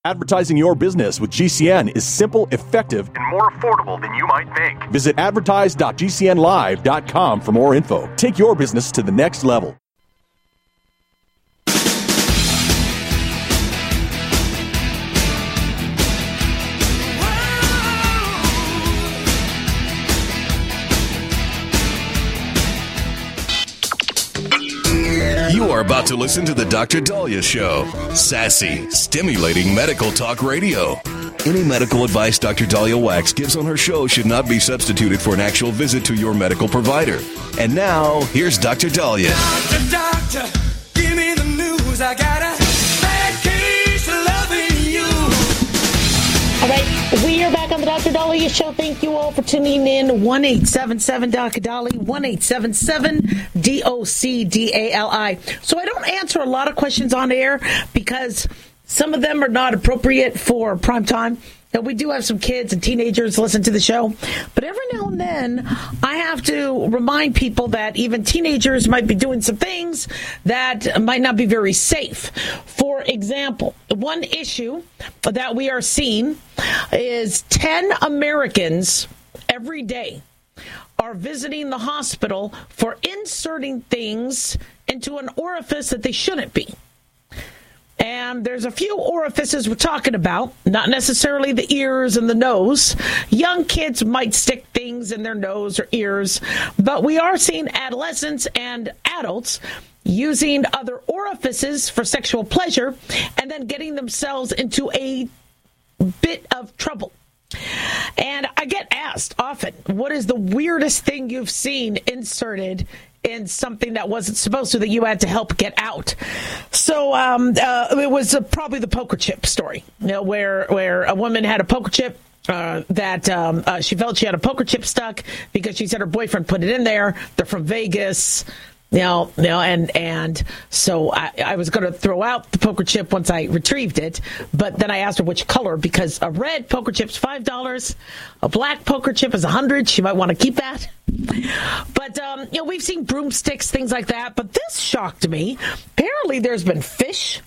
Advertising your business with GCN is simple, effective, and more affordable than you might think. Visit advertise.gcnlive.com for more info. Take your business to the next level. You are about to listen to the Dr. Daliah Show. Sassy, stimulating medical talk radio. Any medical advice Dr. Daliah Wax gives on her show should not be substituted for an actual visit to your medical provider. And now, here's Dr. Daliah. Doctor, give me the news. I got a bad case of loving you. All right, we are back on the Dr. Daliah Show. Thank you all for tuning in. 1-877-Dr. 1-877-DOCDALI. So I don't answer a lot of questions on air because some of them are not appropriate for prime time. And we do have some kids and teenagers listen to the show. But every now and then, I have to remind people that even teenagers might be doing some things that might not be very safe. For example, one issue that we are seeing is 10 Americans every day are visiting the hospital for inserting things into an orifice that they shouldn't be. And there's a few orifices we're talking about, not necessarily the ears and the nose. Young kids might stick things in their nose or ears, but we are seeing adolescents and adults using other orifices for sexual pleasure and then getting themselves into a bit of trouble. And I get asked often, what is the weirdest thing you've seen inserted in something that wasn't supposed to, that you had to help get out? So it was probably the poker chip story, where a woman had a poker chip that she felt she had a poker chip stuck because she said her boyfriend put it in there. They're from Vegas. And so I was going to throw out the poker chip once I retrieved it, but then I asked her which color, because a red poker chip's $5, a black poker chip is $100. She might want to keep that. But we've seen broomsticks, things like that. But this shocked me. Apparently, there's been fish,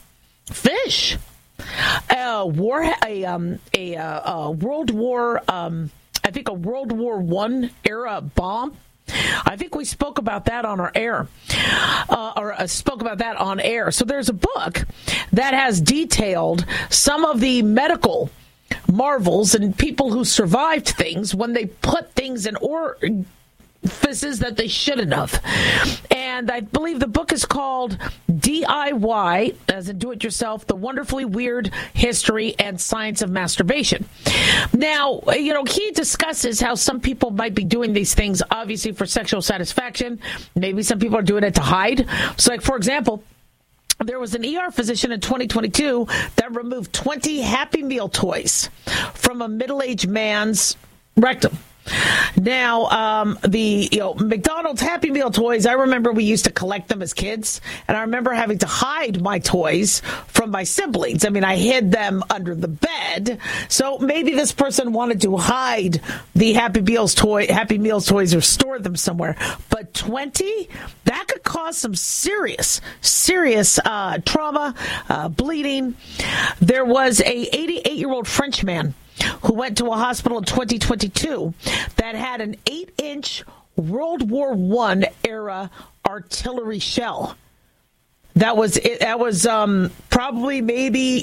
a World War, I think a World War I era bomb. I think we spoke about that on our air, spoke about that on air. So there's a book that has detailed some of the medical marvels and people who survived things when they put things in orifices that they shouldn't have. And I believe the book is called DIY, as in do-it-yourself, The Wonderfully Weird History and Science of Masturbation. Now, he discusses how some people might be doing these things, obviously, for sexual satisfaction. Maybe some people are doing it to hide. So, like, for example, there was an ER physician in 2022 that removed 20 Happy Meal toys from a middle-aged man's rectum. Now, the McDonald's Happy Meal toys, I remember we used to collect them as kids, and I remember having to hide my toys from my siblings. I mean, I hid them under the bed, so maybe this person wanted to hide the Happy Meals toys or store them somewhere. But 20? That could cause some serious trauma, bleeding. There was a 88-year-old Frenchman who went to a hospital in 2022 that had an 8-inch World War I era artillery shell. That was probably maybe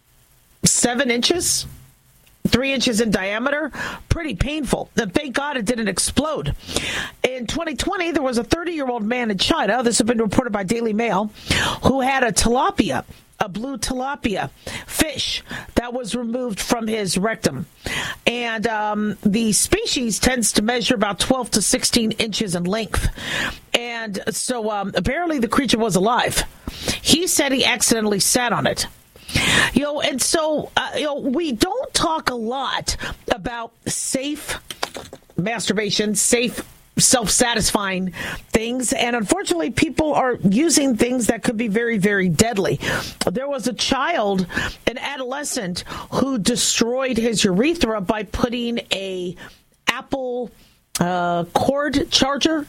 7 inches, 3 inches in diameter. Pretty painful. And thank God it didn't explode. In 2020, there was a 30-year-old man in China, this has been reported by Daily Mail, who had a blue tilapia fish that was removed from his rectum. And the species tends to measure about 12 to 16 inches in length. And so apparently the creature was alive. He said he accidentally sat on it. And so, we don't talk a lot about safe masturbation, safe self-satisfying things, and unfortunately people are using things that could be very, very deadly. There was an adolescent who destroyed his urethra by putting a Apple cord charger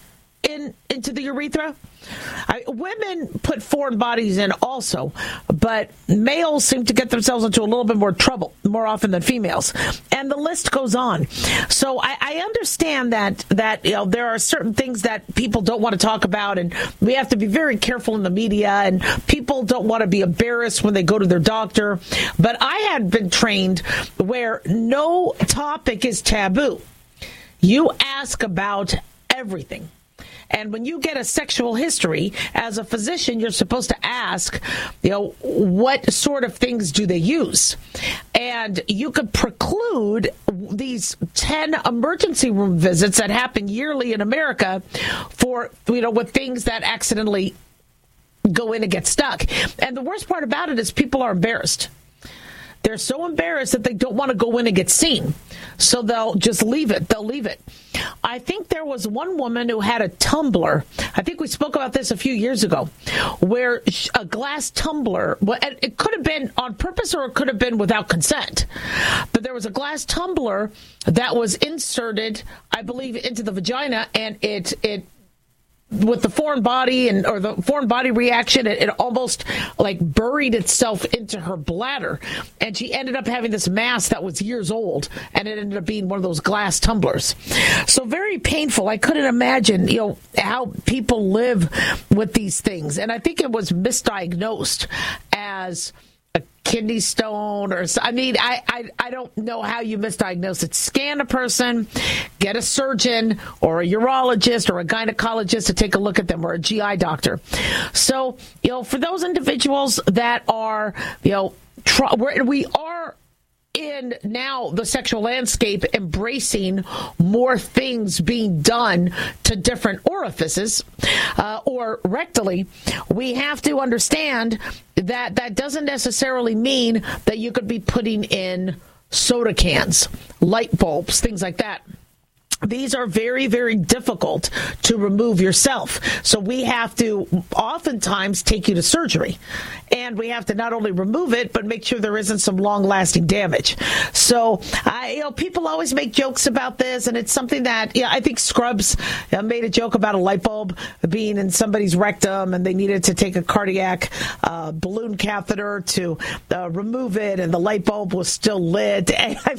into the urethra. Women put foreign bodies in also, but males seem to get themselves into a little bit more trouble more often than females, and the list goes on. So I understand that there are certain things that people don't want to talk about, and we have to be very careful in the media, and people don't want to be embarrassed when they go to their doctor. But I had been trained where no topic is taboo. You ask about everything. And when you get a sexual history, as a physician, you're supposed to ask, what sort of things do they use? And you could preclude these 10 emergency room visits that happen yearly in America for, with things that accidentally go in and get stuck. And the worst part about it is people are embarrassed. They're so embarrassed that they don't want to go in and get seen. So they'll just leave it. They'll leave it. I think there was one woman who had a tumbler. I think we spoke about this a few years ago, where a glass tumbler, it could have been on purpose or it could have been without consent. But there was a glass tumbler that was inserted, I believe, into the vagina, and it with the foreign body or the foreign body reaction, it almost like buried itself into her bladder. And she ended up having this mass that was years old, and it ended up being one of those glass tumblers. So very painful. I couldn't imagine, how people live with these things. And I think it was misdiagnosed as a kidney stone I don't know how you misdiagnose it. Scan a person, get a surgeon or a urologist or a gynecologist to take a look at them, or a GI doctor. So, for those individuals that are, we are in now the sexual landscape embracing more things being done to different orifices or rectally, we have to understand that doesn't necessarily mean that you could be putting in soda cans, light bulbs, things like that. These are very, very difficult to remove yourself. So we have to oftentimes take you to surgery. And we have to not only remove it, but make sure there isn't some long-lasting damage. So, people always make jokes about this, and it's something that, I think Scrubs made a joke about a light bulb being in somebody's rectum, and they needed to take a cardiac balloon catheter to remove it, and the light bulb was still lit.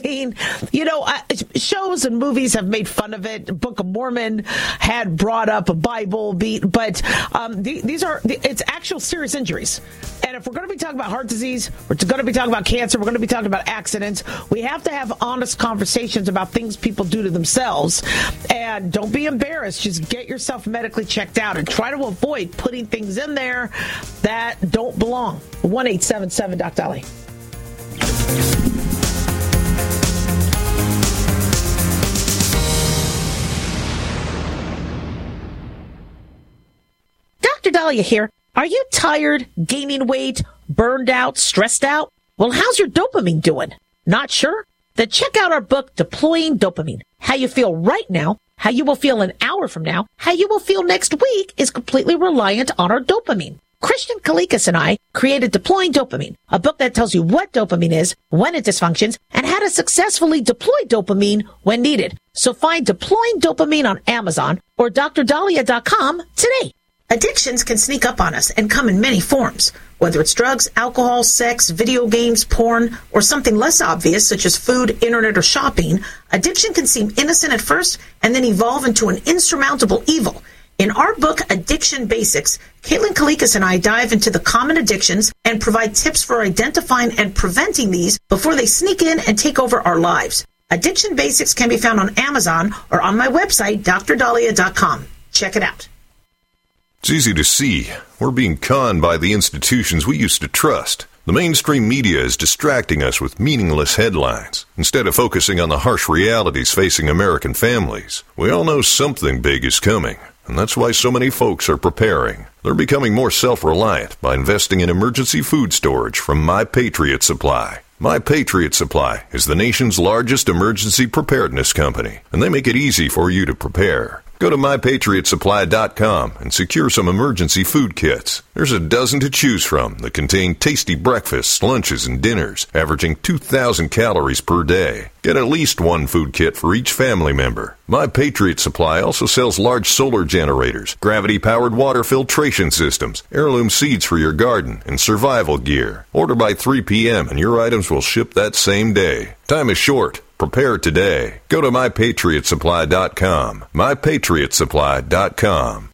Shows and movies have made fun of it. Book of Mormon had brought up a Bible beat, but it's actual serious injuries. And if we're going to be talking about heart disease, we're going to be talking about cancer, we're going to be talking about accidents, we have to have honest conversations about things people do to themselves. And don't be embarrassed. Just get yourself medically checked out and try to avoid putting things in there that don't belong. 1-877-DOC-DOLLY. Dr. Dahlia here. Are you tired, gaining weight, burned out, stressed out? Well, how's your dopamine doing? Not sure? Then check out our book, Deploying Dopamine. How you feel right now, how you will feel an hour from now, how you will feel next week is completely reliant on our dopamine. Christian Kalikas and I created Deploying Dopamine, a book that tells you what dopamine is, when it dysfunctions, and how to successfully deploy dopamine when needed. So find Deploying Dopamine on Amazon or drdahlia.com today. Addictions can sneak up on us and come in many forms. Whether it's drugs, alcohol, sex, video games, porn, or something less obvious such as food, internet, or shopping, addiction can seem innocent at first and then evolve into an insurmountable evil. In our book, Addiction Basics, Caitlin Kalikas and I dive into the common addictions and provide tips for identifying and preventing these before they sneak in and take over our lives. Addiction Basics can be found on Amazon or on my website, drdahlia.com. Check it out. It's easy to see. We're being conned by the institutions we used to trust. The mainstream media is distracting us with meaningless headlines, instead of focusing on the harsh realities facing American families. We all know something big is coming, and that's why so many folks are preparing. They're becoming more self-reliant by investing in emergency food storage from My Patriot Supply. My Patriot Supply is the nation's largest emergency preparedness company, and they make it easy for you to prepare. Go to MyPatriotSupply.com and secure some emergency food kits. There's a dozen to choose from that contain tasty breakfasts, lunches, and dinners, averaging 2,000 calories per day. Get at least one food kit for each family member. My Patriot Supply also sells large solar generators, gravity-powered water filtration systems, heirloom seeds for your garden, and survival gear. Order by 3 p.m. and your items will ship that same day. Time is short. Prepare today. Go to MyPatriotSupply.com. MyPatriotSupply.com.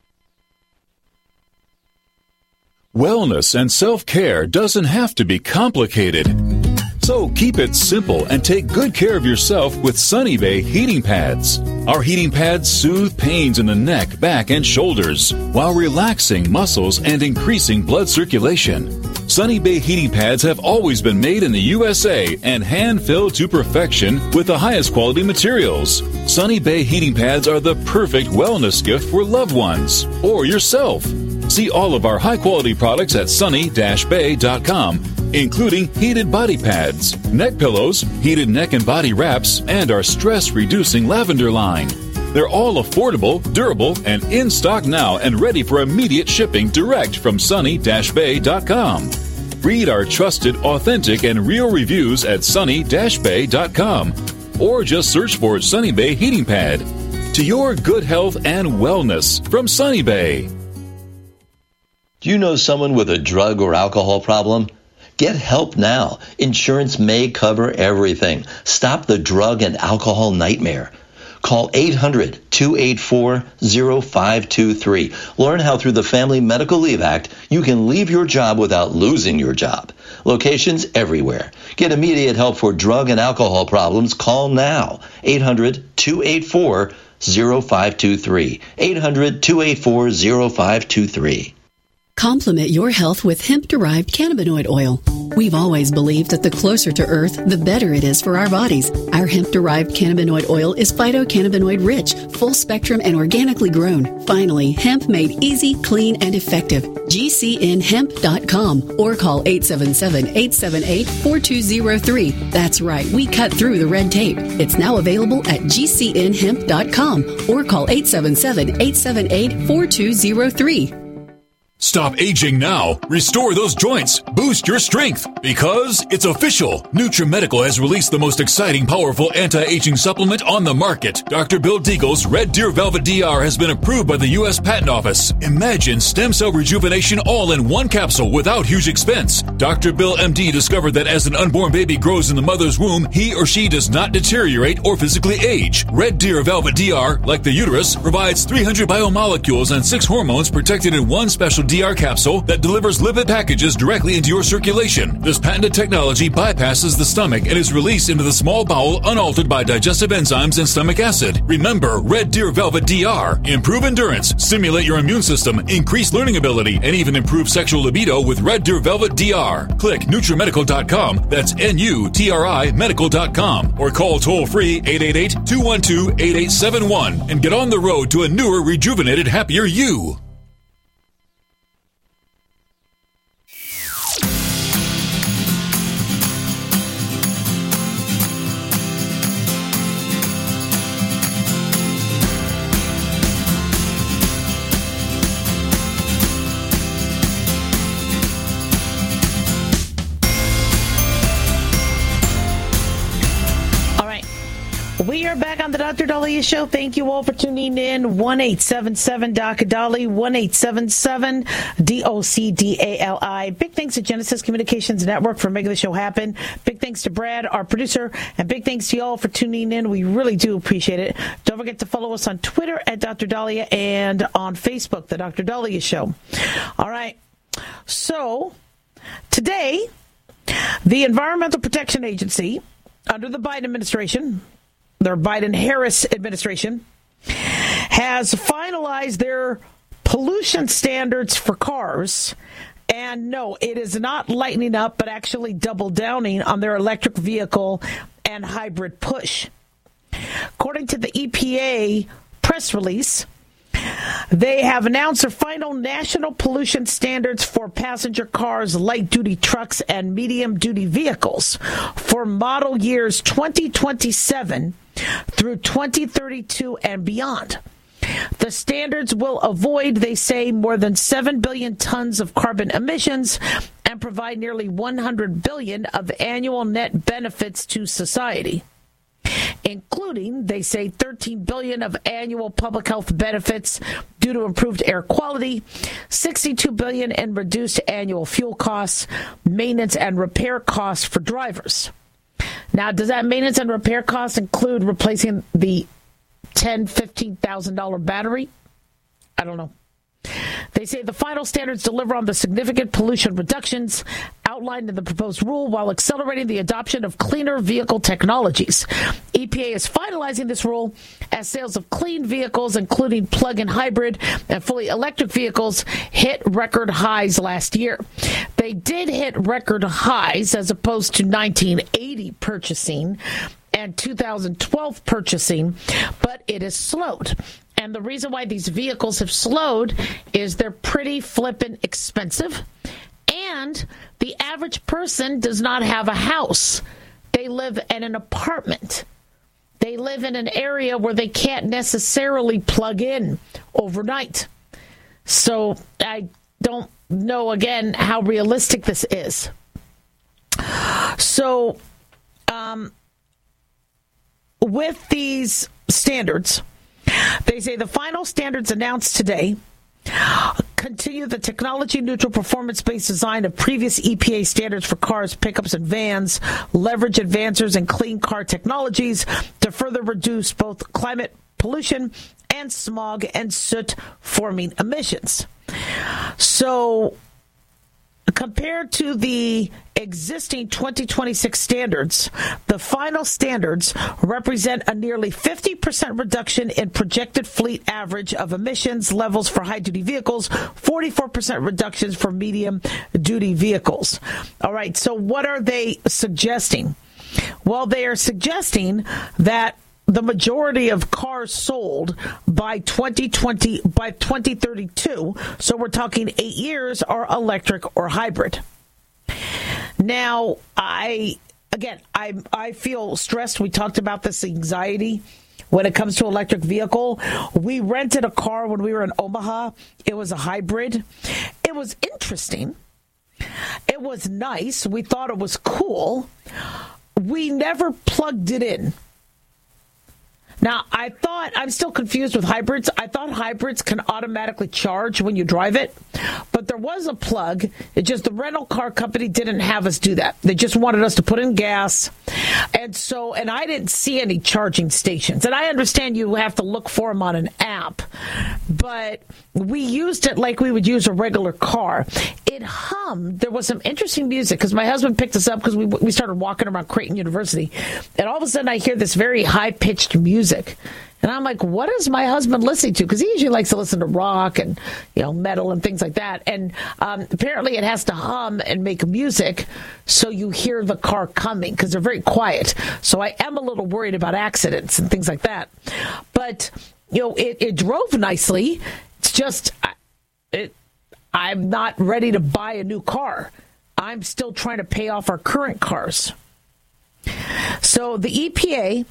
Wellness and self-care doesn't have to be complicated. So keep it simple and take good care of yourself with Sunny Bay heating pads. Our heating pads soothe pains in the neck, back, and shoulders while relaxing muscles and increasing blood circulation. Sunny Bay heating pads have always been made in the USA and hand-filled to perfection with the highest quality materials. Sunny Bay heating pads are the perfect wellness gift for loved ones or yourself. See all of our high-quality products at sunny-bay.com, including heated body pads, neck pillows, heated neck and body wraps, and our stress-reducing lavender line. They're all affordable, durable, and in stock now and ready for immediate shipping direct from sunny-bay.com. Read our trusted, authentic, and real reviews at sunny-bay.com or just search for Sunny Bay Heating Pad. To your good health and wellness from Sunny Bay. Do you know someone with a drug or alcohol problem? Get help now. Insurance may cover everything. Stop the drug and alcohol nightmare. Call 800-284-0523. Learn how through the Family Medical Leave Act, you can leave your job without losing your job. Locations everywhere. Get immediate help for drug and alcohol problems. Call now. 800-284-0523. 800-284-0523. Complement your health with hemp-derived cannabinoid oil. We've always believed that the closer to Earth, the better it is for our bodies. Our hemp-derived cannabinoid oil is phytocannabinoid-rich, full-spectrum, and organically grown. Finally, hemp made easy, clean, and effective. GCNhemp.com or call 877-878-4203. That's right, we cut through the red tape. It's now available at GCNhemp.com or call 877-878-4203. Stop aging now. Restore those joints. Boost your strength. Because it's official. NutriMedical has released the most exciting, powerful anti-aging supplement on the market. Dr. Bill Deagle's Red Deer Velvet DR has been approved by the U.S. Patent Office. Imagine stem cell rejuvenation all in one capsule without huge expense. Dr. Bill MD discovered that as an unborn baby grows in the mother's womb, he or she does not deteriorate or physically age. Red Deer Velvet DR, like the uterus, provides 300 biomolecules and 6 hormones protected in one special DR capsule that delivers lipid packages directly into your circulation. This patented technology bypasses the stomach and is released into the small bowel unaltered by digestive enzymes and stomach acid. Remember, Red Deer Velvet DR. Improve endurance, stimulate your immune system, increase learning ability, and even improve sexual libido with Red Deer Velvet DR. Click NutriMedical.com, that's N-U-T-R-I Medical.com, or call toll-free 888-212-8871 and get on the road to a newer, rejuvenated, happier you. We are back on the Dr. Daliah Show. Thank you all for tuning in. 1-877-Dr. 1-877-DOCDALI. Big thanks to Genesis Communications Network for making the show happen. Big thanks to Brad, our producer, and big thanks to y'all for tuning in. We really do appreciate it. Don't forget to follow us on Twitter at Dr. Daliah and on Facebook, the Dr. Daliah Show. All right. So today, the Environmental Protection Agency, under the Biden administration, their Biden-Harris administration, has finalized their pollution standards for cars. And no, it is not lightening up, but actually double downing on their electric vehicle and hybrid push. According to the EPA press release, they have announced their final national pollution standards for passenger cars, light-duty trucks, and medium-duty vehicles for model years 2027 through 2032 and beyond. The standards will avoid, they say, more than 7 billion tons of carbon emissions and provide nearly 100 billion of annual net benefits to society, including, they say, 13 billion of annual public health benefits due to improved air quality, 62 billion in reduced annual fuel costs, maintenance and repair costs for drivers. Now, does that maintenance and repair costs include replacing the $10,000, $15,000 battery? I don't know. They say the final standards deliver on the significant pollution reductions outlined in the proposed rule while accelerating the adoption of cleaner vehicle technologies. EPA is finalizing this rule as sales of clean vehicles, including plug-in hybrid and fully electric vehicles, hit record highs last year. They did hit record highs as opposed to 1980 purchasing and 2012 purchasing, but it has slowed. And the reason why these vehicles have slowed is they're pretty flippin' expensive. And the average person does not have a house. They live in an apartment. They live in an area where they can't necessarily plug in overnight. So I don't know, again, how realistic this is. So with these standards, they say the final standards announced today continue the technology-neutral, performance-based design of previous EPA standards for cars, pickups, and vans, leverage advances in clean car technologies to further reduce both climate pollution and smog and soot-forming emissions. So, compared to the existing 2026 standards, the final standards represent a nearly 50% reduction in projected fleet average of emissions levels for high-duty vehicles, 44% reductions for medium-duty vehicles. All right, so what are they suggesting? Well, they are suggesting that the majority of cars sold by 2032, so we're talking 8 years, are electric or hybrid. Now, I feel stressed. We talked about this anxiety when it comes to electric vehicle. We rented a car when we were in Omaha. It was a hybrid. It was interesting. It was nice. We thought it was cool. We never plugged it in. Now, I'm still confused with hybrids. I thought hybrids can automatically charge when you drive it, but there was a plug. It just the rental car company didn't have us do that. They just wanted us to put in gas. And I didn't see any charging stations. And I understand you have to look for them on an app, but we used it like we would use a regular car. It hummed. There was some interesting music because my husband picked us up because we started walking around Creighton University. And all of a sudden I hear this very high-pitched music. And I'm like, what is my husband listening to? Because he usually likes to listen to rock and, metal and things like that. And apparently it has to hum and make music so you hear the car coming because they're very quiet. So I am a little worried about accidents and things like that. But, it drove nicely. It's just, I'm not ready to buy a new car. I'm still trying to pay off our current cars. So the EPA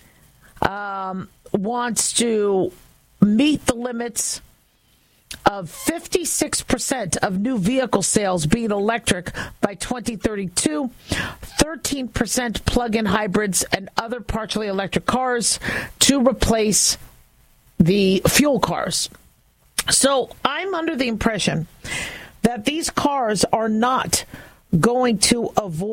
wants to meet the limits of 56% of new vehicle sales being electric by 2032, 13% plug-in hybrids and other partially electric cars to replace the fuel cars. So I'm under the impression that these cars are not going to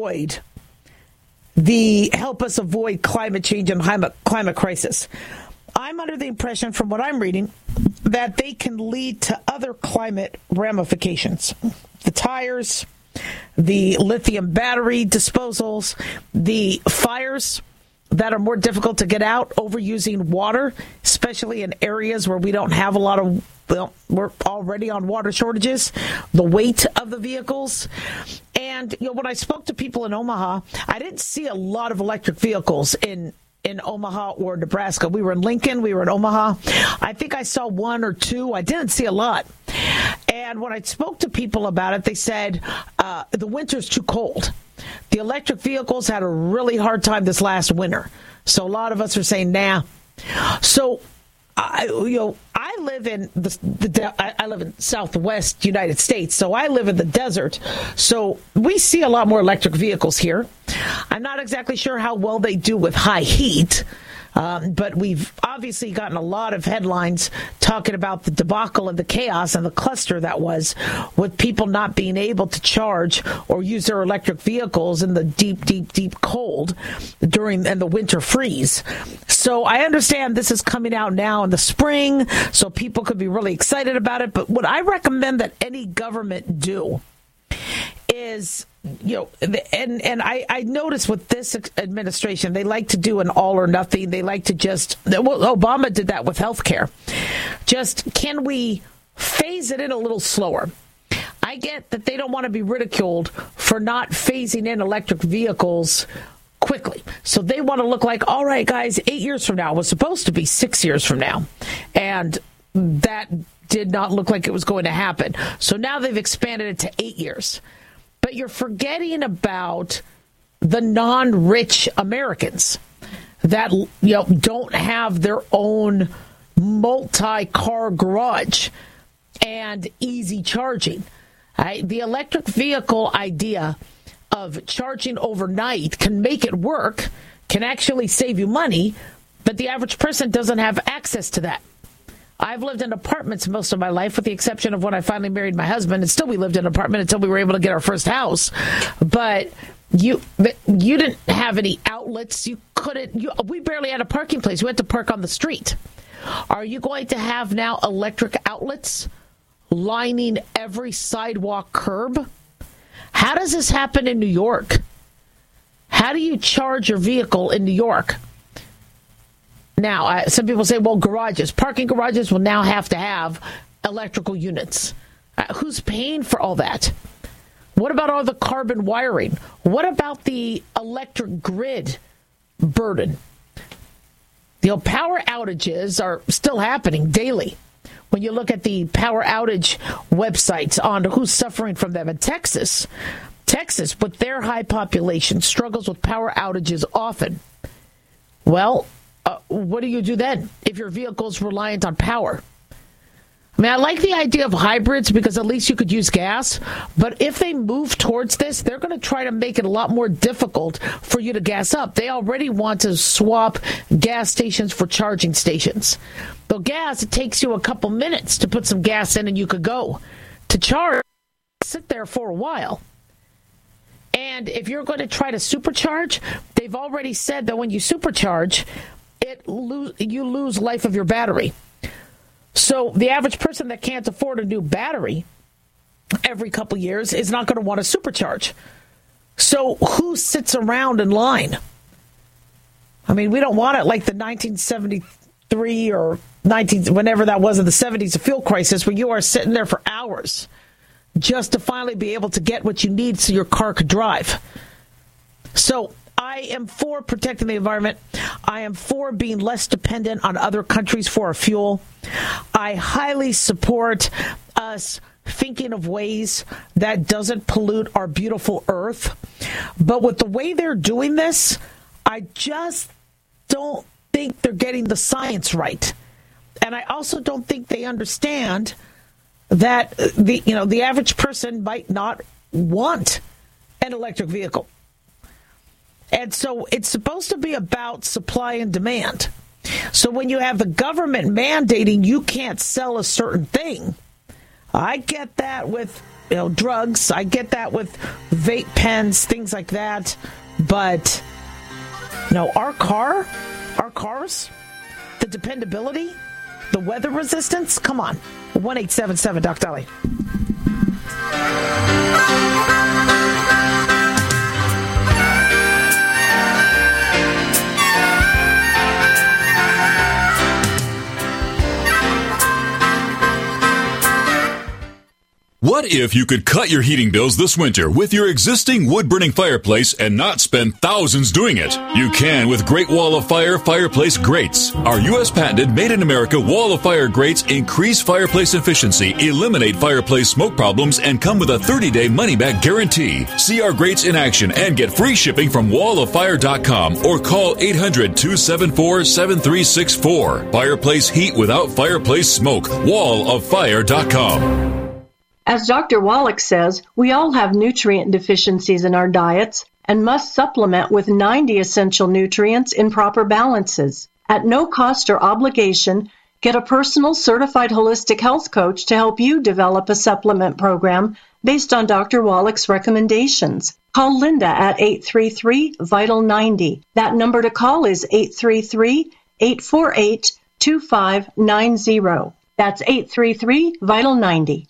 help us avoid climate change and climate crisis. I'm under the impression, from what I'm reading, that they can lead to other climate ramifications. The tires, the lithium battery disposals, the fires that are more difficult to get out, overusing water, especially in areas where we don't have a lot of, we're already on water shortages, the weight of the vehicles. And, when I spoke to people in Omaha, I didn't see a lot of electric vehicles in Omaha or Nebraska. We were in Lincoln. We were in Omaha. I think I saw one or two. I didn't see a lot. And when I spoke to people about it, they said the winter's too cold. The electric vehicles had a really hard time this last winter. So a lot of us are saying, nah. So I live in I live in Southwest United States, so I live in the desert. So we see a lot more electric vehicles here. I'm not exactly sure how well they do with high heat. But we've obviously gotten a lot of headlines talking about the debacle and the chaos and the cluster that was with people not being able to charge or use their electric vehicles in the deep cold and the winter freeze. So I understand this is coming out now in the spring, so people could be really excited about it. But what I recommend that any government do is, and I notice with this administration, they like to do an all or nothing. They like to Obama did that with healthcare. Can we phase it in a little slower? I get that they don't want to be ridiculed for not phasing in electric vehicles quickly. So they want to look like, all right, guys, 8 years from now was supposed to be 6 years from now. And that did not look like it was going to happen. So now they've expanded it to 8 years. But you're forgetting about the non-rich Americans that don't have their own multi-car garage and easy charging. The electric vehicle idea of charging overnight can make it work, can actually save you money, but the average person doesn't have access to that. I've lived in apartments most of my life, with the exception of when I finally married my husband, and still we lived in an apartment until we were able to get our first house. But you didn't have any outlets. We barely had a parking place. We had to park on the street. Are you going to have now electric outlets lining every sidewalk curb? How does this happen in New York? How do you charge your vehicle in New York? Now, some people say, well, parking garages will now have to have electrical units. Who's paying for all that? What about all the carbon wiring? What about the electric grid burden? Power outages are still happening daily. When you look at the power outage websites on who's suffering from them in Texas, with their high population, struggles with power outages often. Well, what do you do then if your vehicle is reliant on power? I mean, I like the idea of hybrids because at least you could use gas. But if they move towards this, they're going to try to make it a lot more difficult for you to gas up. They already want to swap gas stations for charging stations. Though gas, it takes you a couple minutes to put some gas in and you could go. To charge, sit there for a while. And if you're going to try to supercharge, they've already said that when you supercharge, you lose life of your battery. So the average person that can't afford a new battery every couple years is not going to want to supercharge. So who sits around in line? I mean, we don't want it like the 1973 or whenever that was in the 70s, the fuel crisis, where you are sitting there for hours just to finally be able to get what you need so your car could drive. So I am for protecting the environment. I am for being less dependent on other countries for our fuel. I highly support us thinking of ways that doesn't pollute our beautiful earth. But with the way they're doing this, I just don't think they're getting the science right. And I also don't think they understand that the average person might not want an electric vehicle. And so it's supposed to be about supply and demand. So when you have the government mandating you can't sell a certain thing, I get that with drugs. I get that with vape pens, things like that. But our cars, the dependability, the weather resistance. Come on, 1-877 Doc Dolly. What if you could cut your heating bills this winter with your existing wood-burning fireplace and not spend thousands doing it? You can with Great Wall of Fire fireplace grates. Our U.S. patented made-in-America Wall of Fire grates increase fireplace efficiency, eliminate fireplace smoke problems, and come with a 30-day money-back guarantee. See our grates in action and get free shipping from walloffire.com or call 800-274-7364. Fireplace heat without fireplace smoke. walloffire.com. As Dr. Wallach says, we all have nutrient deficiencies in our diets and must supplement with 90 essential nutrients in proper balances. At no cost or obligation, get a personal certified holistic health coach to help you develop a supplement program based on Dr. Wallach's recommendations. Call Linda at 833-VITAL-90. That number to call is 833-848-2590. That's 833-VITAL-90.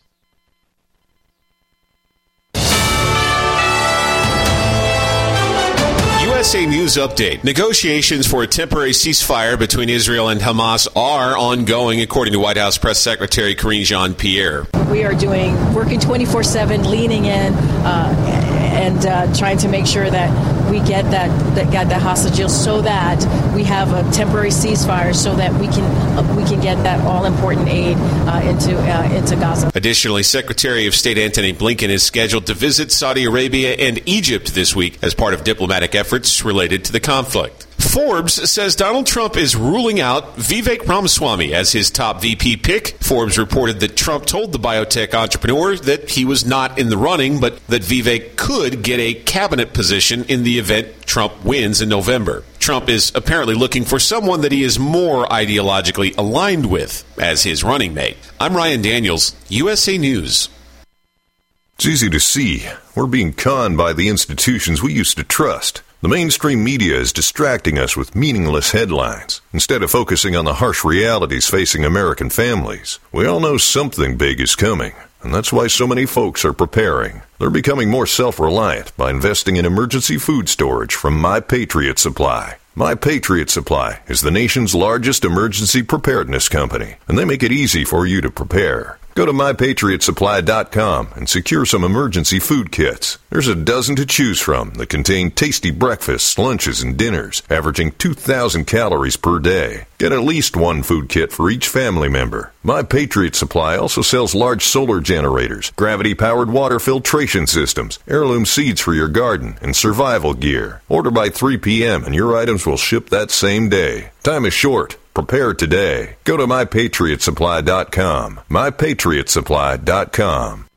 USA News Update. Negotiations for a temporary ceasefire between Israel and Hamas are ongoing, according to White House Press Secretary Karine Jean-Pierre. We are working 24/7, leaning in and trying to make sure that we get the hostages so that we have a temporary ceasefire so that we can get that all-important aid into Gaza. Additionally, Secretary of State Antony Blinken is scheduled to visit Saudi Arabia and Egypt this week as part of diplomatic efforts related to the conflict. Forbes says Donald Trump is ruling out Vivek Ramaswamy as his top VP pick. Forbes reported that Trump told the biotech entrepreneur that he was not in the running, but that Vivek could get a cabinet position in the event Trump wins in November. Trump is apparently looking for someone that he is more ideologically aligned with as his running mate. I'm Ryan Daniels, USA News. It's easy to see. We're being conned by the institutions we used to trust. The mainstream media is distracting us with meaningless headlines instead of focusing on the harsh realities facing American families. We all know something big is coming, and that's why so many folks are preparing. They're becoming more self-reliant by investing in emergency food storage from My Patriot Supply. My Patriot Supply is the nation's largest emergency preparedness company, and they make it easy for you to prepare. Go to MyPatriotSupply.com and secure some emergency food kits. There's a dozen to choose from that contain tasty breakfasts, lunches, and dinners, averaging 2,000 calories per day. Get at least one food kit for each family member. My Patriot Supply also sells large solar generators, gravity-powered water filtration systems, heirloom seeds for your garden, and survival gear. Order by 3 p.m. and your items will ship that same day. Time is short. Prepare today. Go to MyPatriotSupply.com. MyPatriotSupply.com.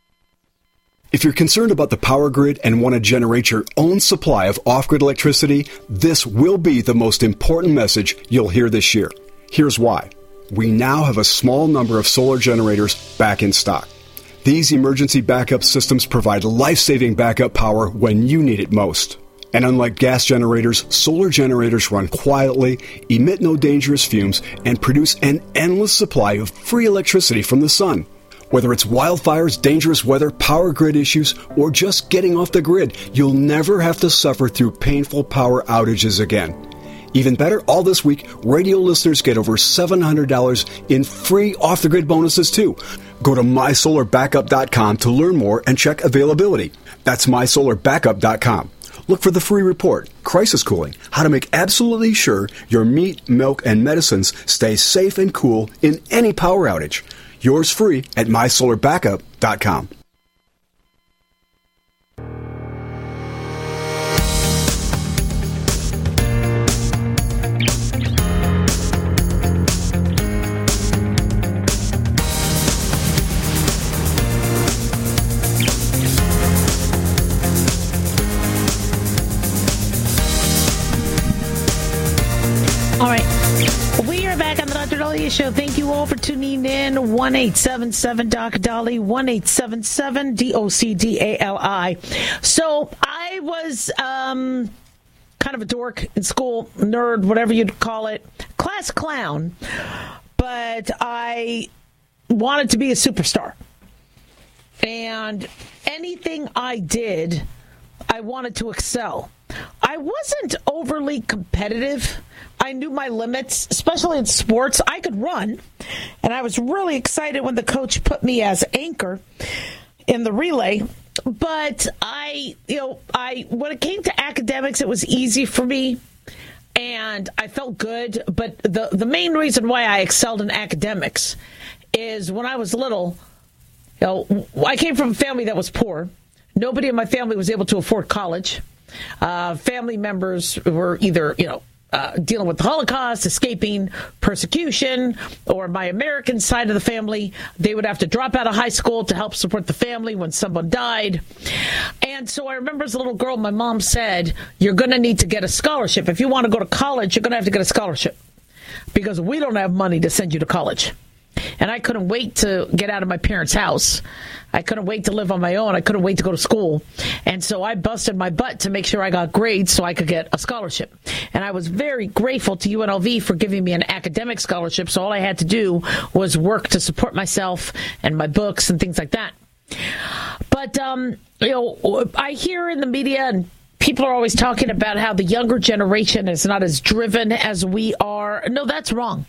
If you're concerned about the power grid and want to generate your own supply of off-grid electricity, this will be the most important message you'll hear this year. Here's why. We now have a small number of solar generators back in stock. These emergency backup systems provide life-saving backup power when you need it most. And unlike gas generators, solar generators run quietly, emit no dangerous fumes, and produce an endless supply of free electricity from the sun. Whether it's wildfires, dangerous weather, power grid issues, or just getting off the grid, you'll never have to suffer through painful power outages again. Even better, all this week, radio listeners get over $700 in free off-the-grid bonuses, too. Go to MySolarBackup.com to learn more and check availability. That's MySolarBackup.com. Look for the free report, Crisis Cooling, how to make absolutely sure your meat, milk, and medicines stay safe and cool in any power outage. Yours free at MySolarBackup.com. All right. We are back on the Dr. Dahlia Show. Thank you all for tuning in. 1-877-Doc-Dolly, 1-877-DOCDALI. So I was kind of a dork in school, nerd, whatever you'd call it, class clown, but I wanted to be a superstar. And anything I did, I wanted to excel. I wasn't overly competitive. I knew my limits, especially in sports. I could run, and I was really excited when the coach put me as anchor. in the relay. But when it came to academics, it was easy for me. And I felt good, but the main reason why I excelled in academics is when I was little, I came from a family that was poor. Nobody in my family was able to afford college. Family members were either, dealing with the Holocaust, escaping persecution, or my American side of the family, they would have to drop out of high school to help support the family when someone died. And so I remember as a little girl, my mom said, you're going to need to get a scholarship. If you want to go to college, you're going to have to get a scholarship because we don't have money to send you to college. And I couldn't wait to get out of my parents' house. I couldn't wait to live on my own. I couldn't wait to go to school. And so I busted my butt to make sure I got grades so I could get a scholarship. And I was very grateful to UNLV for giving me an academic scholarship. So all I had to do was work to support myself and my books and things like that. But, I hear in the media and people are always talking about how the younger generation is not as driven as we are. No, that's wrong.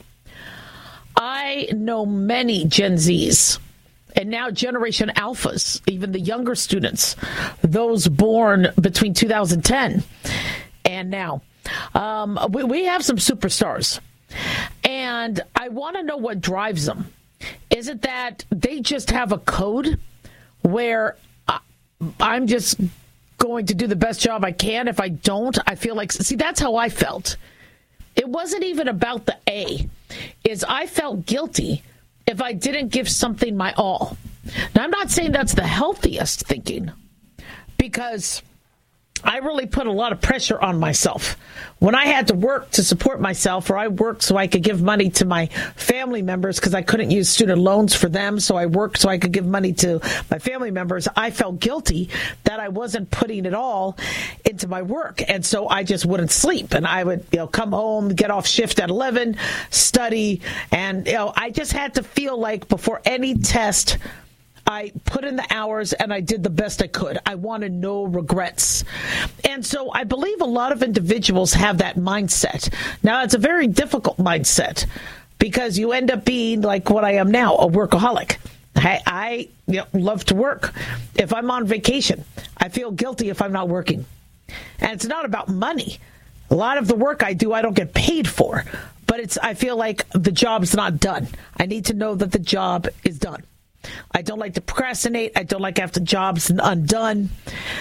I know many Gen Zs and now Generation Alphas, even the younger students, those born between 2010 and now. We have some superstars, and I want to know what drives them. Is it that they just have a code where I'm just going to do the best job I can? If I don't, I feel like, see, that's how I felt. It wasn't even about the A. Is I felt guilty if I didn't give something my all. Now, I'm not saying that's the healthiest thinking, because I really put a lot of pressure on myself. When I had to work to support myself, or I worked so I could give money to my family members because I couldn't use student loans for them, so I worked so I could give money to my family members, I felt guilty that I wasn't putting it all into my work. And so I just wouldn't sleep. And I would come home, get off shift at 11, study. And I just had to feel like before any test, I put in the hours and I did the best I could. I wanted no regrets. And so I believe a lot of individuals have that mindset. Now, it's a very difficult mindset because you end up being like what I am now, a workaholic. I love to work. If I'm on vacation, I feel guilty if I'm not working. And it's not about money. A lot of the work I do, I don't get paid for. But I feel like the job's not done. I need to know that the job is done. I don't like to procrastinate. I don't like to have the jobs undone.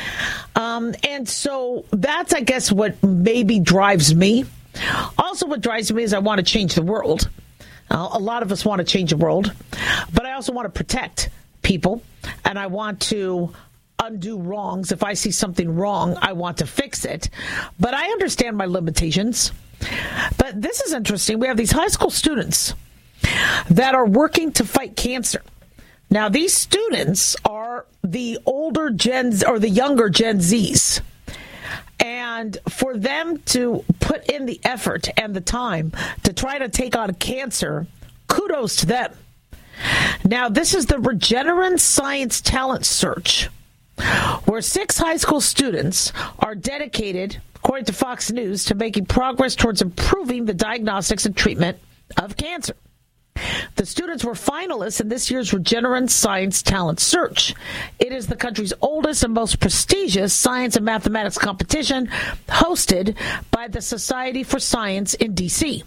And so that's, I guess, what maybe drives me. Also, what drives me is I want to change the world. A lot of us want to change the world. But I also want to protect people. And I want to undo wrongs. If I see something wrong, I want to fix it. But I understand my limitations. But this is interesting. We have these high school students that are working to fight cancer. Now, these students are the older Gens or the younger Gen Zs. And for them to put in the effort and the time to try to take on cancer, kudos to them. Now, this is the Regeneron Science Talent Search, where 6 high school students are dedicated, according to Fox News, to making progress towards improving the diagnostics and treatment of cancer. The students were finalists in this year's Regeneron Science Talent Search. It is the country's oldest and most prestigious science and mathematics competition, hosted by the Society for Science in D.C.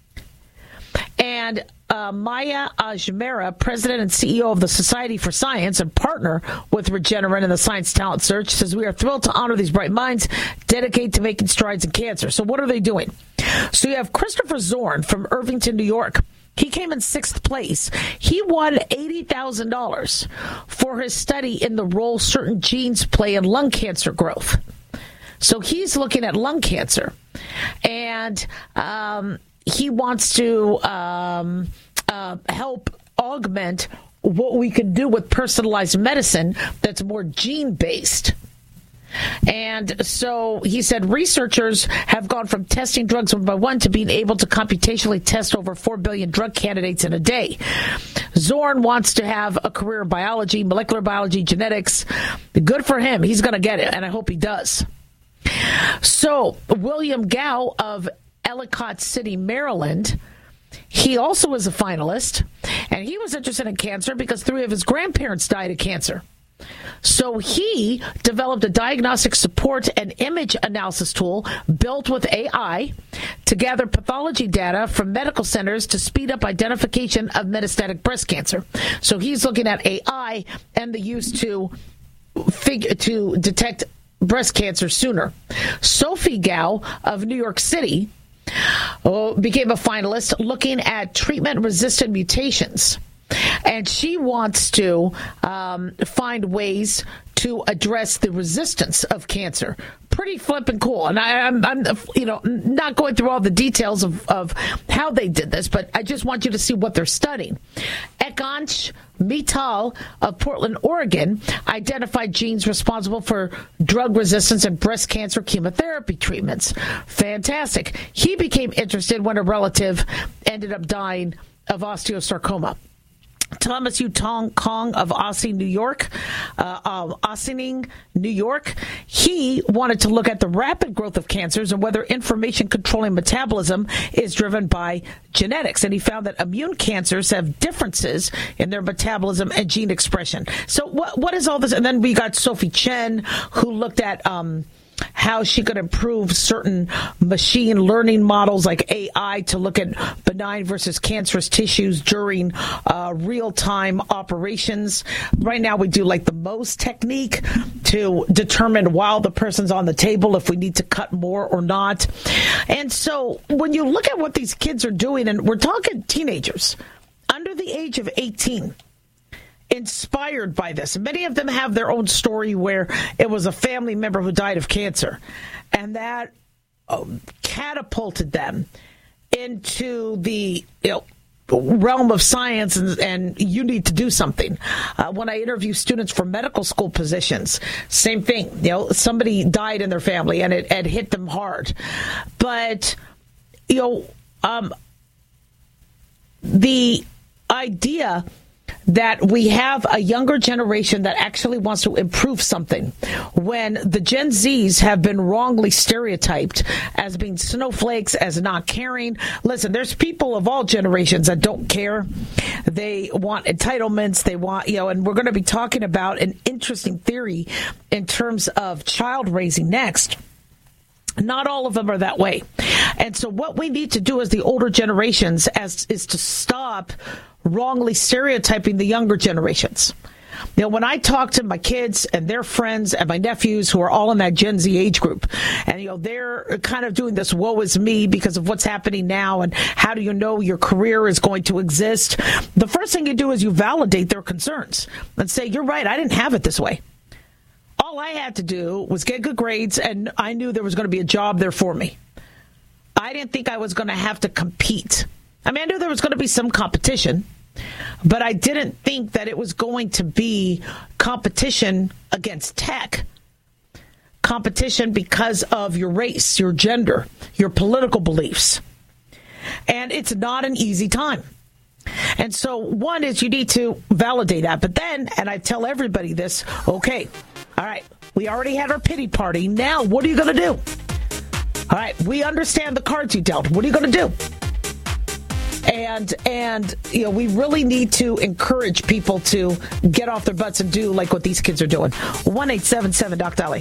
And Maya Ajmera, president and CEO of the Society for Science and partner with Regeneron in the Science Talent Search, says, we are thrilled to honor these bright minds dedicated to making strides in cancer. So what are they doing? So you have Christopher Zorn from Irvington, New York. He came in 6th place. He won $80,000 for his study in the role certain genes play in lung cancer growth. So he's looking at lung cancer, and he wants to help augment what we can do with personalized medicine that's more gene-based. And so he said researchers have gone from testing drugs one by one to being able to computationally test over 4 billion drug candidates in a day. Zorn wants to have a career in biology, molecular biology, genetics. Good for him. He's going to get it, and I hope he does. So William Gao of Ellicott City, Maryland, he also was a finalist, and he was interested in cancer because 3 of his grandparents died of cancer. So he developed a diagnostic support and image analysis tool built with AI to gather pathology data from medical centers to speed up identification of metastatic breast cancer. So he's looking at AI and the use to detect breast cancer sooner. Sophie Gao of New York City became a finalist looking at treatment-resistant mutations. And she wants to find ways to address the resistance of cancer. Pretty flippin' cool. And I'm not going through all the details of how they did this, but I just want you to see what they're studying. Ekansh Mittal of Portland, Oregon, identified genes responsible for drug resistance and breast cancer chemotherapy treatments. Fantastic. He became interested when a relative ended up dying of osteosarcoma. Thomas U. Kong of Ossining, New York, he wanted to look at the rapid growth of cancers and whether information controlling metabolism is driven by genetics. And he found that immune cancers have differences in their metabolism and gene expression. So what is all this? And then we got Sophie Chen, who looked at how she could improve certain machine learning models like AI to look at benign versus cancerous tissues during real-time operations. Right now we do like the Mohs technique to determine while the person's on the table if we need to cut more or not. And so when you look at what these kids are doing, and we're talking teenagers under the age of 18, inspired by this. Many of them have their own story where it was a family member who died of cancer, and that catapulted them into the realm of science, and you need to do something. When I interview students for medical school positions, same thing. Somebody died in their family, and it hit them hard. But the idea that we have a younger generation that actually wants to improve something when the Gen Zs have been wrongly stereotyped as being snowflakes, as not caring. Listen, there's people of all generations that don't care. They want entitlements. They want, and we're going to be talking about an interesting theory in terms of child raising next. Not all of them are that way. And so what we need to do as the older generations is to stop wrongly stereotyping the younger generations. When I talk to my kids and their friends and my nephews who are all in that Gen Z age group, and they're kind of doing this woe is me because of what's happening now and how do you know your career is going to exist, the first thing you do is you validate their concerns and say, you're right, I didn't have it this way. All I had to do was get good grades, and I knew there was going to be a job there for me. I didn't think I was going to have to compete. I knew there was going to be some competition, but I didn't think that it was going to be competition against tech. Competition because of your race, your gender, your political beliefs. And it's not an easy time. And so one is you need to validate that. But then, and I tell everybody this, okay, all right, we already had our pity party. Now, what are you going to do? All right, we understand the cards you dealt. What are you going to do? And we really need to encourage people to get off their butts and do like what these kids are doing. 1-877-DOC-DOLLY.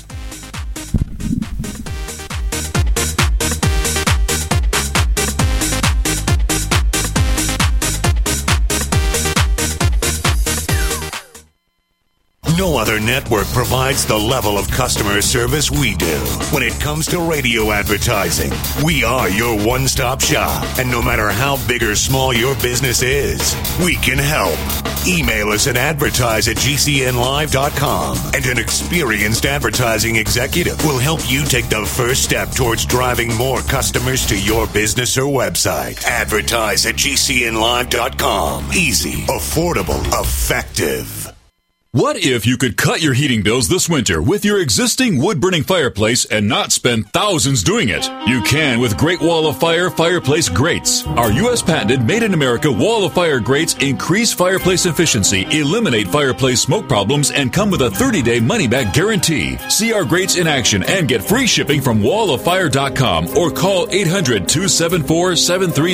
No other network provides the level of customer service we do. When it comes to radio advertising, we are your one-stop shop. And no matter how big or small your business is, we can help. Email us at advertise@gcnlive.com, and an experienced advertising executive will help you take the first step towards driving more customers to your business or website. Advertise@gcnlive.com. Easy, affordable, effective. What if you could cut your heating bills this winter with your existing wood-burning fireplace and not spend thousands doing it? You can with Great Wall of Fire fireplace grates. Our U.S. patented made-in-America Wall of Fire grates increase fireplace efficiency, eliminate fireplace smoke problems, and come with a 30-day money-back guarantee. See our grates in action and get free shipping from walloffire.com or call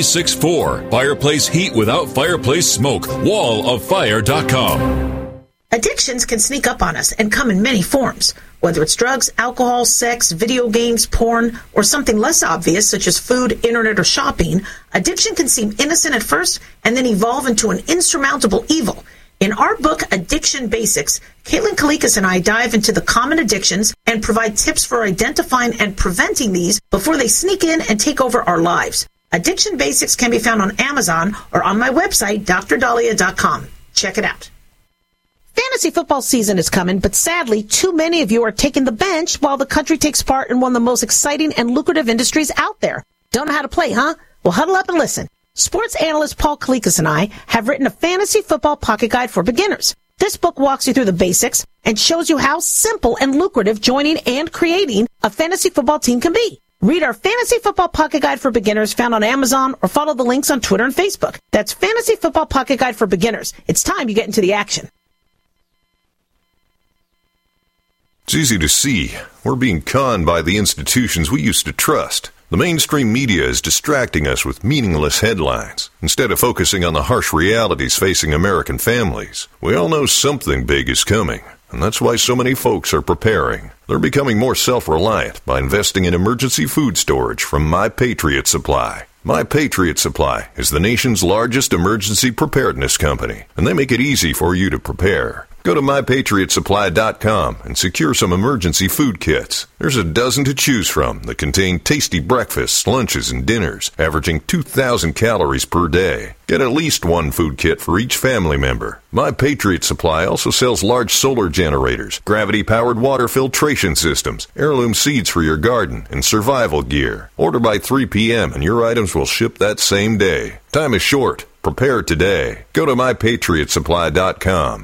800-274-7364. Fireplace heat without fireplace smoke. walloffire.com. Addictions can sneak up on us and come in many forms. Whether it's drugs, alcohol, sex, video games, porn, or something less obvious such as food, internet, or shopping, addiction can seem innocent at first and then evolve into an insurmountable evil. In our book, Addiction Basics, Caitlin Kalikas and I dive into the common addictions and provide tips for identifying and preventing these before they sneak in and take over our lives. Addiction Basics can be found on Amazon or on my website, drdahlia.com. Check it out. Fantasy football season is coming, but sadly, too many of you are taking the bench while the country takes part in one of the most exciting and lucrative industries out there. Don't know how to play, huh? Well, huddle up and listen. Sports analyst Paul Kalikas and I have written a fantasy football pocket guide for beginners. This book walks you through the basics and shows you how simple and lucrative joining and creating a fantasy football team can be. Read our Fantasy Football Pocket Guide for Beginners found on Amazon or follow the links on Twitter and Facebook. That's Fantasy Football Pocket Guide for Beginners. It's time you get into the action. It's easy to see. We're being conned by the institutions we used to trust. The mainstream media is distracting us with meaningless headlines instead of focusing on the harsh realities facing American families. We all know something big is coming, and that's why so many folks are preparing. They're becoming more self-reliant by investing in emergency food storage from My Patriot Supply. My Patriot Supply is the nation's largest emergency preparedness company, and they make it easy for you to prepare. Go to MyPatriotSupply.com and secure some emergency food kits. There's a dozen to choose from that contain tasty breakfasts, lunches, and dinners, averaging 2,000 calories per day. Get at least one food kit for each family member. My Patriot Supply also sells large solar generators, gravity-powered water filtration systems, heirloom seeds for your garden, and survival gear. Order by 3 p.m. and your items will ship that same day. Time is short. Prepare today. Go to MyPatriotSupply.com.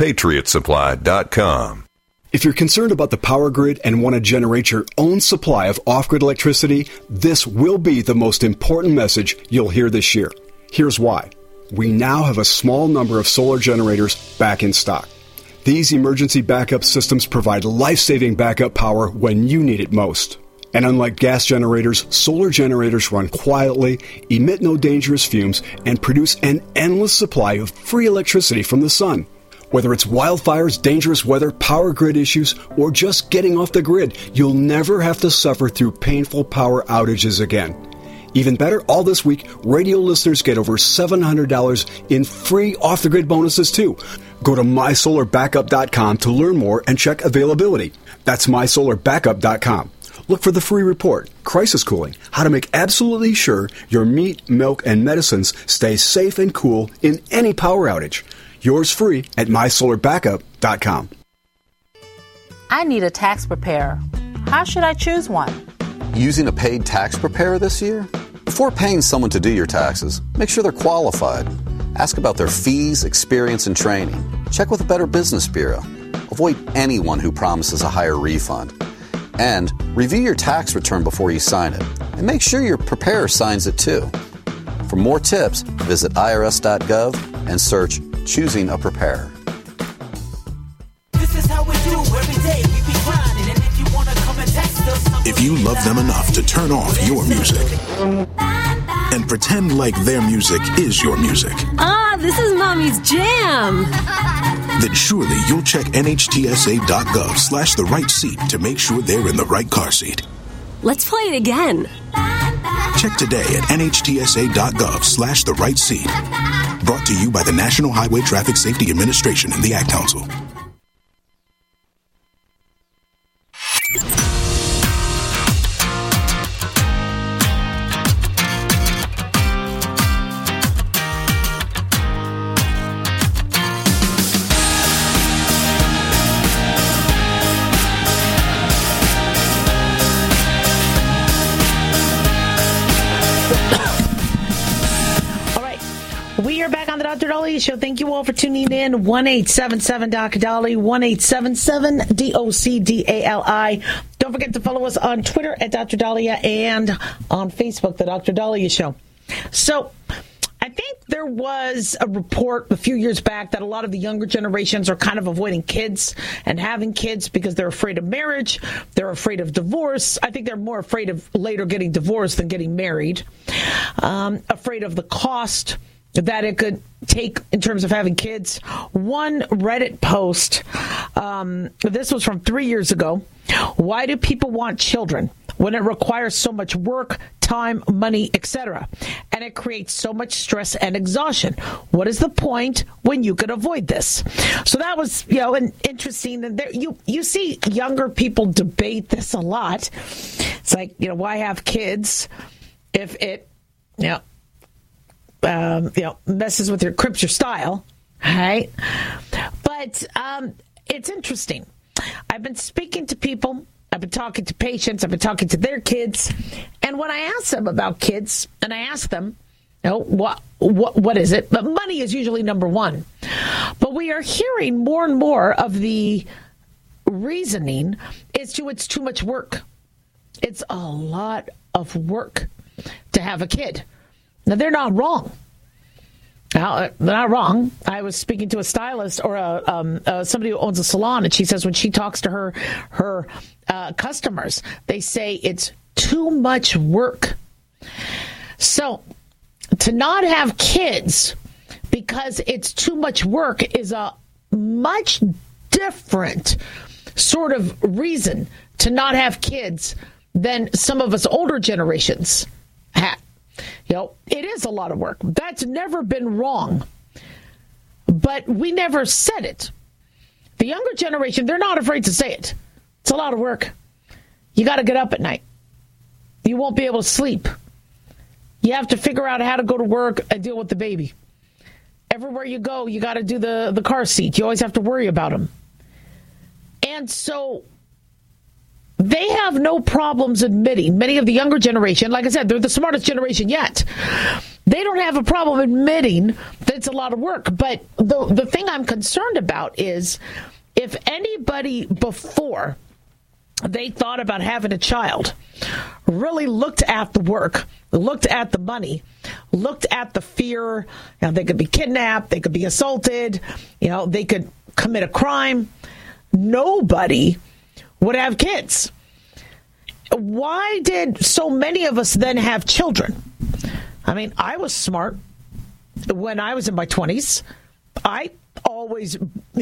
MyPatriotSupply.com. If you're concerned about the power grid and want to generate your own supply of off-grid electricity, this will be the most important message you'll hear this year. Here's why. We now have a small number of solar generators back in stock. These emergency backup systems provide life-saving backup power when you need it most. And unlike gas generators, solar generators run quietly, emit no dangerous fumes, and produce an endless supply of free electricity from the sun. Whether it's wildfires, dangerous weather, power grid issues, or just getting off the grid, you'll never have to suffer through painful power outages again. Even better, all this week, radio listeners get over $700 in free off-the-grid bonuses too. Go to MySolarBackup.com to learn more and check availability. That's MySolarBackup.com. Look for the free report, Crisis Cooling, how to make absolutely sure your meat, milk, and medicines stay safe and cool in any power outage. Yours free at MySolarBackup.com. I need a tax preparer. How should I choose one? Using a paid tax preparer this year? Before paying someone to do your taxes, make sure they're qualified. Ask about their fees, experience, and training. Check with the Better Business Bureau. Avoid anyone who promises a higher refund. And review your tax return before you sign it. And make sure your preparer signs it too. For more tips, visit irs.gov and search Choosing a Preparer. This is how we do every day. We be grinding, and if you want to come and test us, if you love them enough to turn off your music and pretend like their music is your music. Ah, this is Mommy's jam. Then surely you'll check NHTSA.gov/the right seat to make sure they're in the right car seat. Let's play it again. Check today at NHTSA.gov/the right seat. Brought to you by the National Highway Traffic Safety Administration and the Ad Council. Dr. Dolly Show. Thank you all for tuning in. 1-877 Dr. Dolly, 1-877 DOCDALI. Don't forget to follow us on Twitter at Dr. Dahlia and on Facebook, The Dr. Dahlia Show. So I think there was a report a few years back that a lot of the younger generations are kind of avoiding kids and having kids because they're afraid of marriage. They're afraid of divorce. I think they're more afraid of later getting divorced than getting married. Afraid of the cost that it could take in terms of having kids. One Reddit post, this was from 3 years ago. Why do people want children when it requires so much work, time, money, etc., and it creates so much stress and exhaustion? What is the point when you could avoid this? So that was, an interesting. And there, you see younger people debate this a lot. It's like, why have kids if it, messes with your crips your style, right? But it's interesting. I've been speaking to people. I've been talking to patients. I've been talking to their kids. And when I ask them about kids, and I ask them, what is it? But money is usually number one. But we are hearing more and more of the reasoning it's too much work. It's a lot of work to have a kid. Now, they're not wrong. They're not wrong. I was speaking to a stylist or somebody who owns a salon, and she says when she talks to her customers, they say it's too much work. So to not have kids because it's too much work is a much different sort of reason to not have kids than some of us older generations had. It is a lot of work. That's never been wrong. But we never said it. The younger generation, they're not afraid to say it. It's a lot of work. You got to get up at night. You won't be able to sleep. You have to figure out how to go to work and deal with the baby. Everywhere you go, you got to do the car seat. You always have to worry about them. And so they have no problems admitting, many of the younger generation, like I said, they're the smartest generation yet. They don't have a problem admitting that it's a lot of work. But the thing I'm concerned about is if anybody before they thought about having a child really looked at the work, looked at the money, looked at the fear, they could be kidnapped, they could be assaulted, they could commit a crime, nobody would have kids. Why did so many of us then have children? I mean, I was smart when I was in my 20s. I always,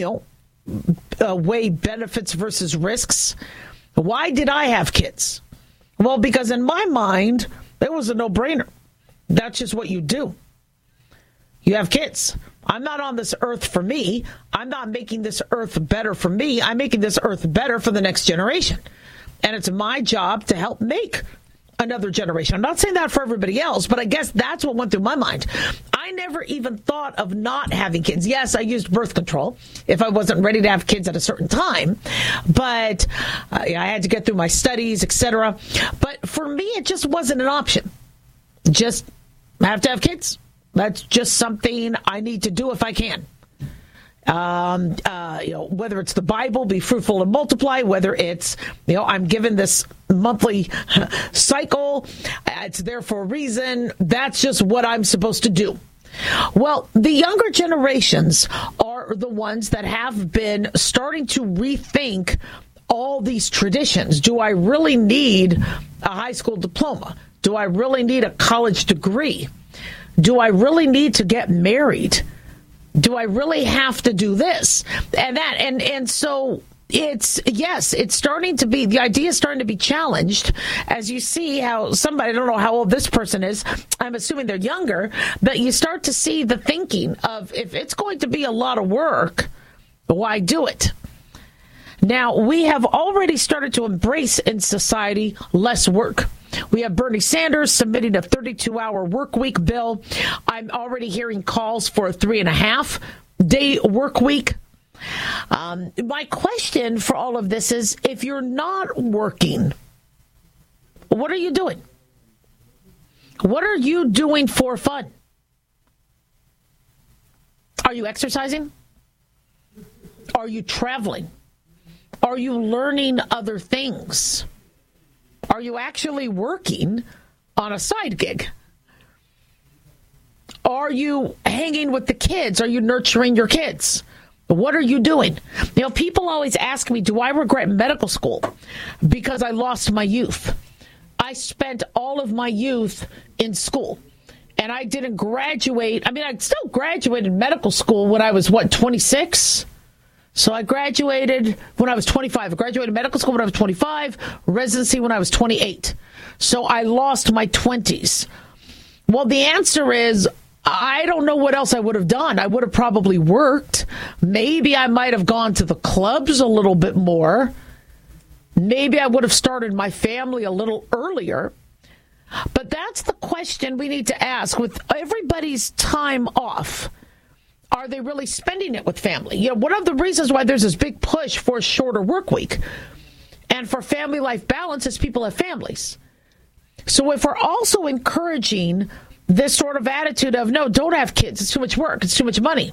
weigh benefits versus risks. Why did I have kids? Well, because in my mind, it was a no-brainer. That's just what you do. You have kids. I'm not on this earth for me. I'm not making this earth better for me. I'm making this earth better for the next generation. And it's my job to help make another generation. I'm not saying that for everybody else, but I guess that's what went through my mind. I never even thought of not having kids. Yes, I used birth control if I wasn't ready to have kids at a certain time, but I had to get through my studies, etc. But for me, it just wasn't an option. Just have to have kids. That's just something I need to do if I can. Whether it's the Bible, be fruitful and multiply, whether it's, I'm given this monthly cycle, it's there for a reason. That's just what I'm supposed to do. Well, the younger generations are the ones that have been starting to rethink all these traditions. Do I really need a high school diploma? Do I really need a college degree? Do I really need to get married? Do I really have to do this and that? And so it's starting to be, the idea is starting to be challenged as you see how somebody, I don't know how old this person is, I'm assuming they're younger, but you start to see the thinking of if it's going to be a lot of work, why do it? Now, we have already started to embrace in society less work. We have Bernie Sanders submitting a 32-hour work week bill. I'm already hearing calls for a 3.5-day work week. My question for all of this is, if you're not working, what are you doing? What are you doing for fun? Are you exercising? Are you traveling? Are you learning other things? Are you actually working on a side gig? Are you hanging with the kids? Are you nurturing your kids? What are you doing? People always ask me, do I regret medical school? Because I lost my youth. I spent all of my youth in school. And I didn't graduate. I mean, I still graduated medical school when I was, 26? So I graduated when I was 25. I graduated medical school when I was 25, residency when I was 28. So I lost my 20s. Well, the answer is, I don't know what else I would have done. I would have probably worked. Maybe I might have gone to the clubs a little bit more. Maybe I would have started my family a little earlier. But that's the question we need to ask. With everybody's time off, are they really spending it with family? You know, one of the reasons why there's this big push for a shorter work week and for family life balance is people have families. So if we're also encouraging this sort of attitude of, no, don't have kids, it's too much work, it's too much money,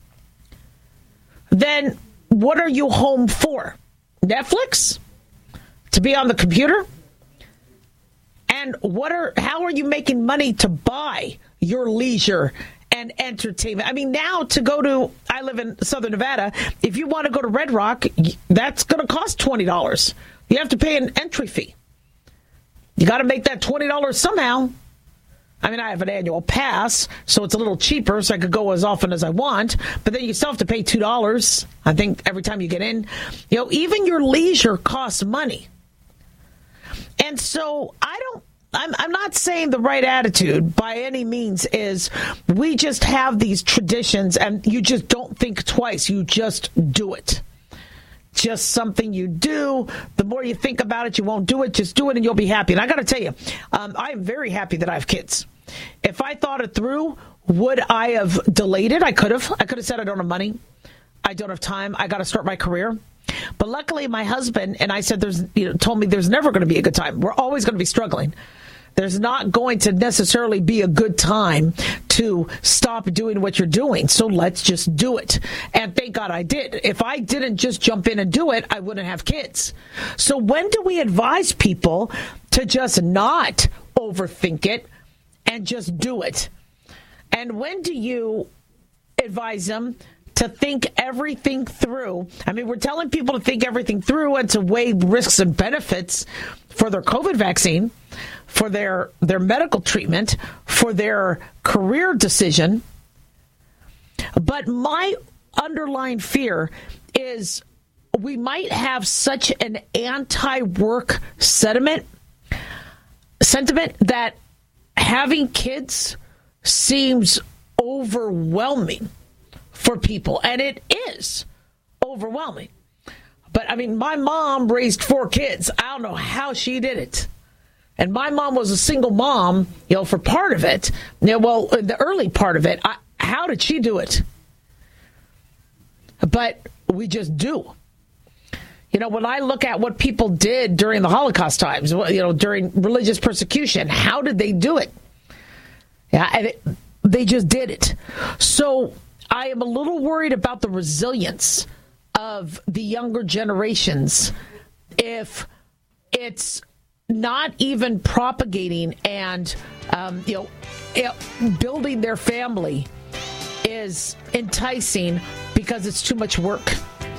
then what are you home for? Netflix? To be on the computer? And how are you making money to buy your leisure and entertainment? I mean, now I live in Southern Nevada. If you want to go to Red Rock, that's going to cost $20. You have to pay an entry fee. You got to make that $20 somehow. I mean, I have an annual pass, so it's a little cheaper, so I could go as often as I want. But then you still have to pay $2, I think, every time you get in. You know, even your leisure costs money. And so I'm not saying the right attitude by any means is we just have these traditions and you just don't think twice. You just do it. Just something you do. The more you think about it, you won't do it. Just do it and you'll be happy. And I got to tell you, I am very happy that I have kids. If I thought it through, would I have delayed it? I could have. I could have said I don't have money. I don't have time. I got to start my career. But luckily, my husband and I said, told me there's never going to be a good time. We're always going to be struggling. There's not going to necessarily be a good time to stop doing what you're doing. So let's just do it. And thank God I did. If I didn't just jump in and do it, I wouldn't have kids. So when do we advise people to just not overthink it and just do it? And when do you advise them to think everything through? I mean, we're telling people to think everything through and to weigh risks and benefits for their COVID vaccine, for their medical treatment, for their career decision. But my underlying fear is we might have such an anti-work sentiment that having kids seems overwhelming for people. And it is overwhelming. But, I mean, my mom raised 4 kids. I don't know how she did it. And my mom was a single mom, for part of it. The early part of it. How did she do it? But we just do. When I look at what people did during the Holocaust times, during religious persecution, how did they do it? Yeah, they just did it. So I am a little worried about the resilience of the younger generations if it's not even propagating and building their family is enticing because it's too much work.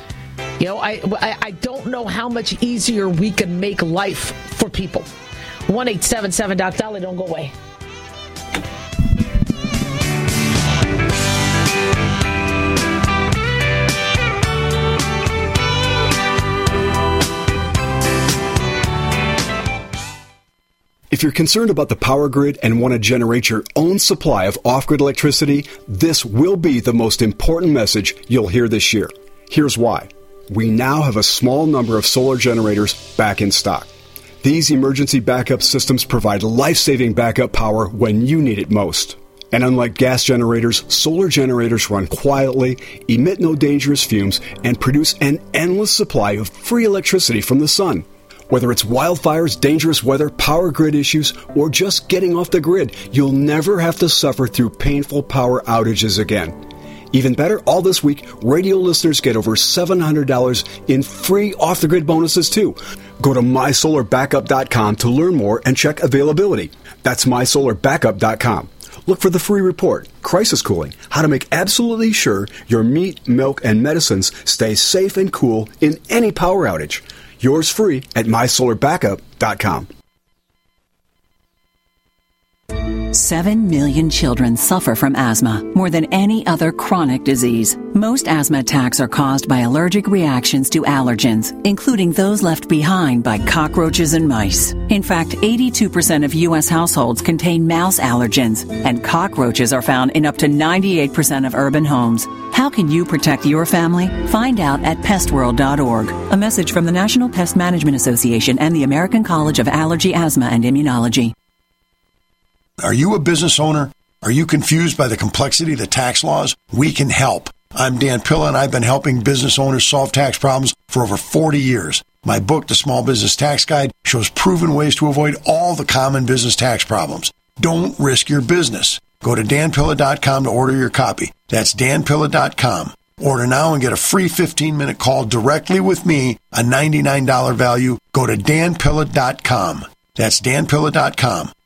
I don't know how much easier we can make life for people. 1-877-DOC-DOLLY, don't go away. If you're concerned about the power grid and want to generate your own supply of off-grid electricity, this will be the most important message you'll hear this year. Here's why. We now have a small number of solar generators back in stock. These emergency backup systems provide life-saving backup power when you need it most. And unlike gas generators, solar generators run quietly, emit no dangerous fumes, and produce an endless supply of free electricity from the sun. Whether it's wildfires, dangerous weather, power grid issues, or just getting off the grid, you'll never have to suffer through painful power outages again. Even better, all this week, radio listeners get over $700 in free off-the-grid bonuses, too. Go to mysolarbackup.com to learn more and check availability. That's mysolarbackup.com. Look for the free report, Crisis Cooling, how to make absolutely sure your meat, milk, and medicines stay safe and cool in any power outage. Yours free at mysolarbackup.com. 7 million children suffer from asthma, more than any other chronic disease. Most asthma attacks are caused by allergic reactions to allergens, including those left behind by cockroaches and mice. In fact, 82% of U.S. households contain mouse allergens, and cockroaches are found in up to 98% of urban homes. How can you protect your family? Find out at pestworld.org. A message from the National Pest Management Association and the American College of Allergy, Asthma, and Immunology. Are you a business owner? Are you confused by the complexity of the tax laws? We can help. I'm Dan Pilla, and I've been helping business owners solve tax problems for over 40 years. My book, The Small Business Tax Guide, shows proven ways to avoid all the common business tax problems. Don't risk your business. Go to danpilla.com to order your copy. That's danpilla.com. Order now and get a free 15-minute call directly with me, a $99 value. Go to danpilla.com. That's danpilla.com.